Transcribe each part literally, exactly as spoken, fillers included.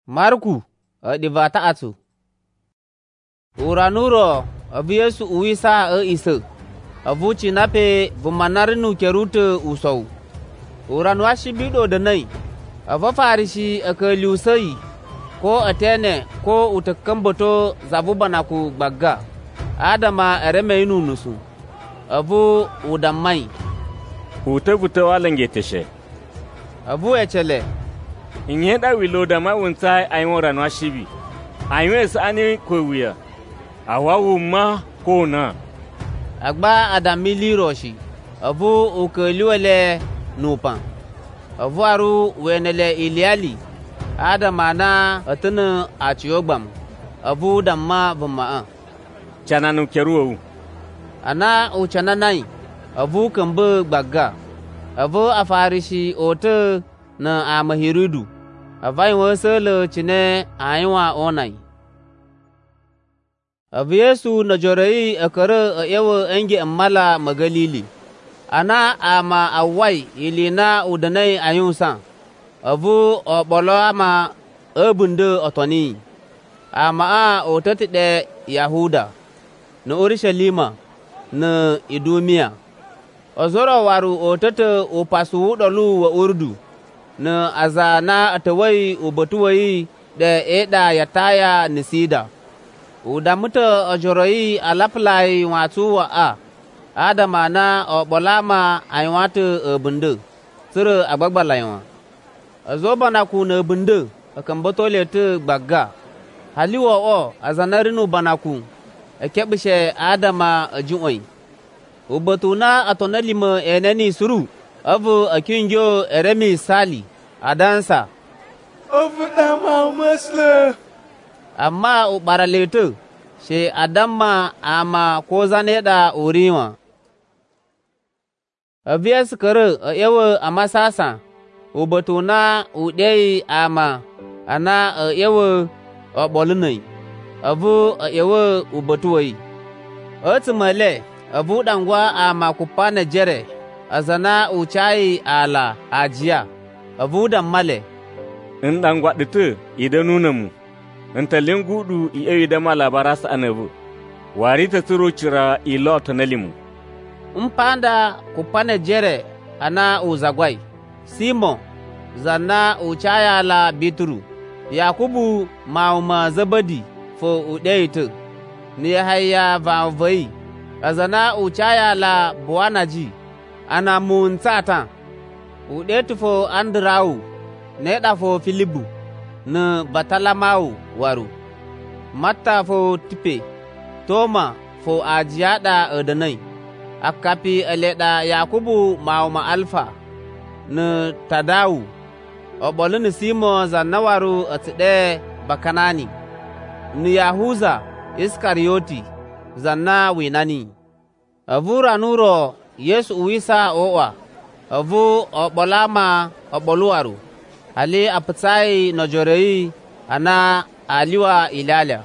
Marku ɗivata atu. Uranuro abu Yesu uwisa a isa. Abu chinape vumanarinu kerute usau. Uranwa shibido da nai. Ava farishi aka liusai ko atene ko utakamboto zabubanaku bagga. Adama ereme inu nusu. Abu udamai. Ute buta walange teshe. Abu echele. Inye da wilo da mawunta ayon ranwa shibi. Ayon esa ani kwewiya. Awawu ma ko na. Agba adamili roshi. Abu ukeliwele nupan. Abu aru wenele iliali. Adama na atana achiyogbam. Abu damma bumma. Chana nu keruwa. Ana uchana nai. Abu kambe bagga. Abu afarishi ote na amahirudu. Avai wasele chine aywa onai. Abu Yesu na jorai akara yawa engi amala magalili. Ana ama awai ilina udanai ayunsa. Abu obolo ama ebunde otoni. Ama a otatide Yahuda. Na Urushalima. Na Idumia. Ozoro waru otata upasu dolu wa urdu. Na azana atawai ubatuwai da eda yataya nisida. Udamuta ojoroi alaplai watu wa a. Adama na obolama aiwatu bundu. Suru agbagbalaywa. Azobana ku na bundu. Akambotole te bagga. Haliwa o azanarinu banaku. Ekebishe Adama ajuoi. Ubatuna atonalima eneni suru. Avu akinjo eremi sali. Adansa. Avu dama masle. Amma ubaraletu. She adama ama kozaneda uriwa. Avias kare ewe amasasa. Ubatuna udei ama. Ana ewe obolunai. Avu ewe ubatuwai. Otumale. Abu dangwa ama kupana jere. Azana uchai ala ajiya. Abu dan male. In dangwa dite ida nuna mu. In talin gudu iya ida malabara sa anabu. Wari ta turo cira ilo tonalimu. Mpanda kupana jere ana uzagwai. Simo zana uchaya ala bituru. Yakubu mauma zabadi fo udeitu. Ni haya vavai. Azana uchaya la buwanaji. Ana muntata. Udetu fo Andrau. Neda fo Filibu. Na Batalamau waru. Mata fo Tipe. Toma fo Ajiyada Adanai. Akapi eleda Yakubu mauma Alfa. Na Tadau. Obolini Simo zanawaru atide Bakanani. Ni Yahuza Iskarioti. Zanna winani. Avu ranuro Yesu uwisa owa. Avu obolama oboluwaru. Ali apatsai nojorei ana aliwa ilala.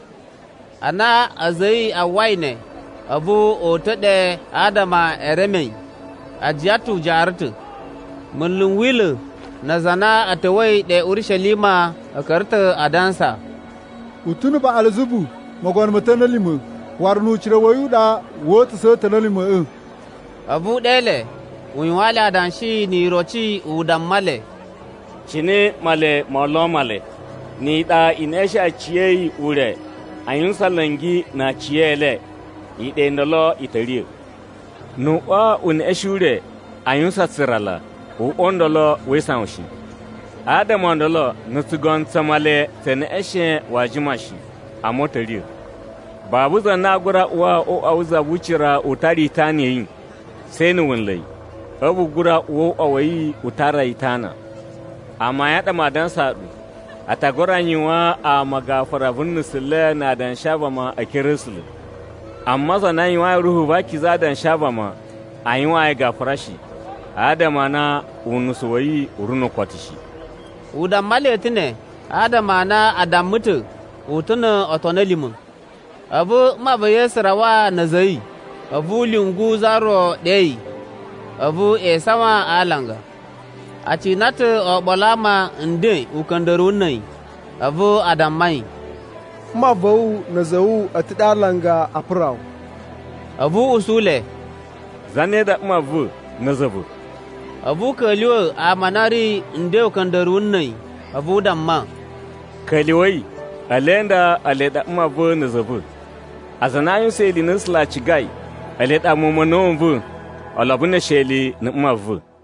Ana azai awaine. Avu otede Adama eremei. Ajiyatu jaratu. Mulun wilu na zana atawai de Urushalima akarta adansa. Utunu ba alzubu magwan matanalimu. Warnu cire wayu da wata sa tanalimu in. Abu dele. Unwala danshi ni rochi udan male. Chine male malo male. Ni da inesha chiye ure. Ayun salangi na chiyele. Ide ndolo itariyo. Nuwa uneshure ayun satsirala. U ondolo wesanshi. Adam ondolo nutugon tamale tene eshe wajimashi. Amotariyo. Babu zanna gura uwa o auza wucira utari tani yin. Sai ni wunlai. Abu gura uwa awayi utara itana. Amma ya dama dan sadu. A tagoran yiwa a magafara bunni sille na dan shabama a kirisli. Amma zana yiwa ruhu baki za dan shabama a yiwa ya gafara shi. Adama na unusuwayi urunu kwatishi. Udan male tine. Adama na adam mutu. Utuna otonelimun. Abu mabaye sarawa na zai. Abu lungu zaro dei. Abu esawa alanga. A cinata obolama nde ukandaru nai. avu adam mai ma vau na zau a tidalanga a furaw avu usule zane da ma vu na zavu avu kaliyo a manari ndew kandarun nai avu damma kaliwai alenda aleda ma vu na zavu azanayun seli nisla chigai aleda momonon vu alabuna sheli na ma vu